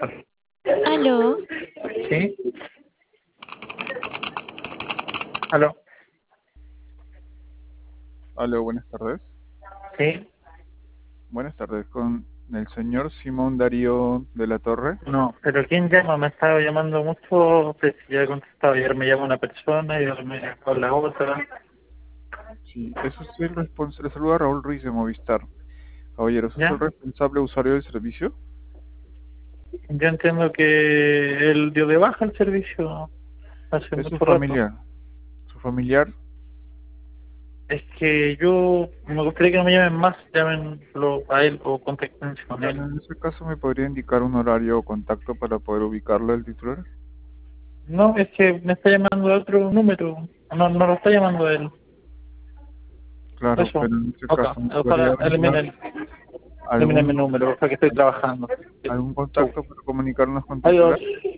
Aló, ¿Sí? ¿Aló? Aló, buenas tardes. ¿Sí? Buenas tardes, con el señor Simón Darío de la Torre. No, pero ¿quién llama? Me estaba llamando mucho, pues ya he contestado, ayer me llama una persona y ahora me llama la otra. Sí, eso es el responsable. Le saluda Raúl Ruiz de Movistar. Caballero, ¿sos el ¿Ya? responsable usuario del servicio? Yo entiendo que él dio de baja el servicio hace Es su mucho rato. familiar. Su familiar, Es que yo me gustaría que no me llamen más, llámenlo a él o contactense con él. bueno, en ese caso me podría indicar un horario o contacto para poder ubicarlo el titular. No, es que me está llamando de otro número, no lo está llamando él. Claro, Eso, pero en ese ok, caso me podría ojalá brindar eliminen mi algún número, porque estoy trabajando. algún Chau. contacto para comunicarnos con titular. Adiós.